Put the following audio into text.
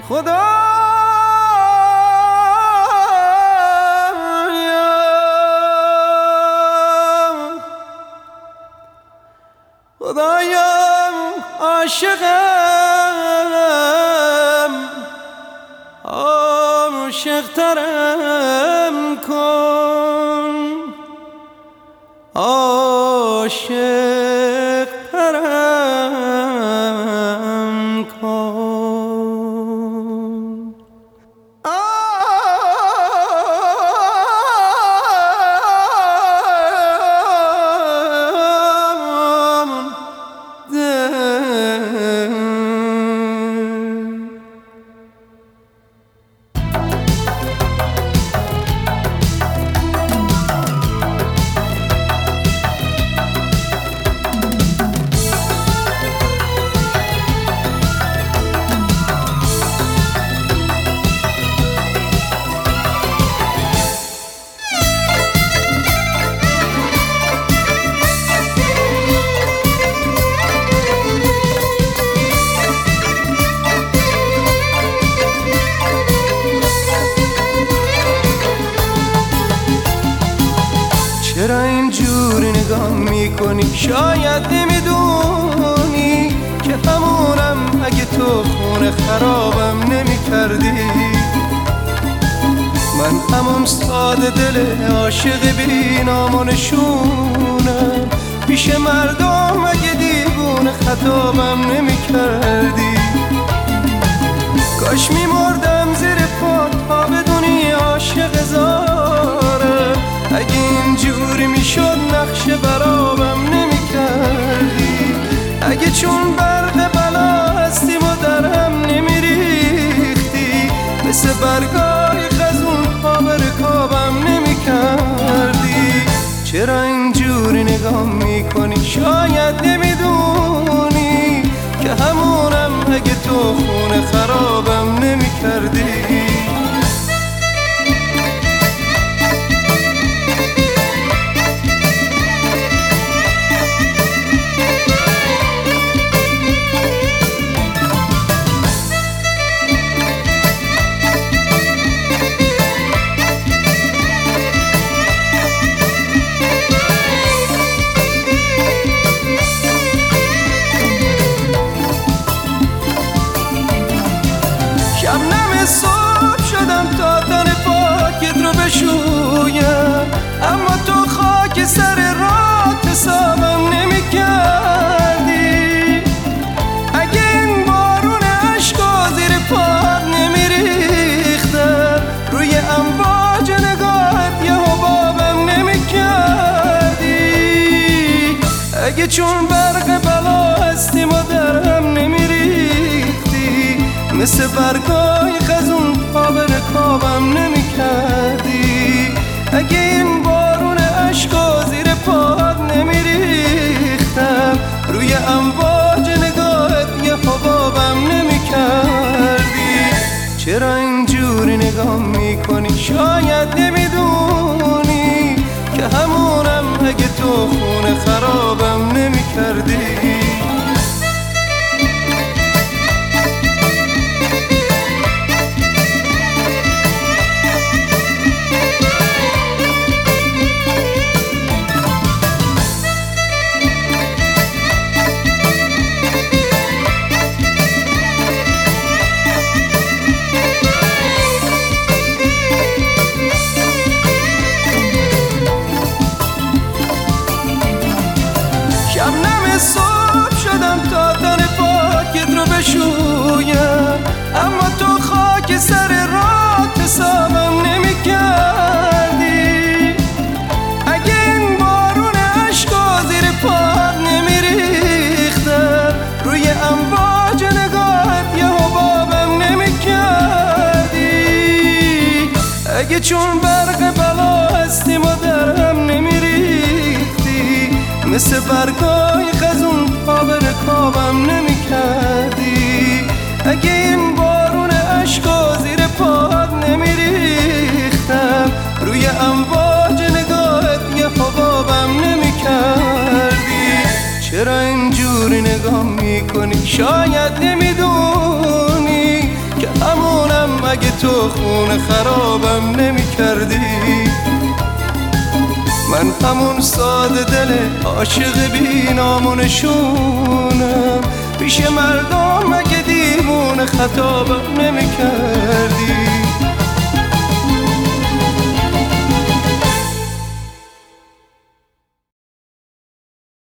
خدایا عاشقم، عاشق‌ترم کن، عاشق‌ترم کن. چرا اینجوری نگاه میکنی؟ شاید نمیدونی که همونم اگه تو خونه خرابم نمیکردی. من همون ساده دل عاشق بی نام و نشونم، پیش مردم اگه دیوونه خطابم نمیکردی. کاش میمردم زیر پات تا بدونی عاشق زارم، اگه اینجوری میشد نقش برابم نمیکردی. اگه چون برق بلا هستیم و درم نمیریختی، مثل برگای خزون پا به رکابم نمیکردی. چرا اینجوری نگاه میکنی؟ شاید نمیدونی که همونم اگه تو خونه خرابم نمیکردی. شبنم صبح شدم تا تن پاکت رو بشویم، اما تو خاک سر راه حسابم نمی کردی. اگه این بارون عشقا زیر پات نمی ریختن، روی امواج نگاهت یه حبابم نمی کردی. اگه چون برق بلا هستیم و درم نمی ریختی، مثل برگای خزون پا به رکابم نمی کردی. اگه این بارون عشقا زیر پات نمی ریختم، روی امواج نگاهت یه حبابم نمی کردی. چرا اینجوری نگاه میکنی؟ شاید نمیدونی که همونم اگه تو خونه خرابم نمی کردی. شبنم صبح شدم تا تن پاکت رو بشویم، اما تو خاک سر راه حسابم نمی کردی. اگه این بارون عشقا زیر پات نمی ریختن، روی امواج نگاهت یه حبابم نمی کردی. اگه چون برق بلا هستیم و درم نمی ریختی، مثل برگای خزون پا به رکابم نمی کردی. اگه این بارون عشقا زیر پات نمی ریختم، روی امواج نگاهت یه حبابم نمی کردی. چرا اینجوری نگاه میکنی؟ شاید نمیدونی که اگه تو خون خرابم نمی کردی. من همون ساده دل عاشق بی نام و نشونم، پیش مردم اگه دیوونه خطابم نمی کردی.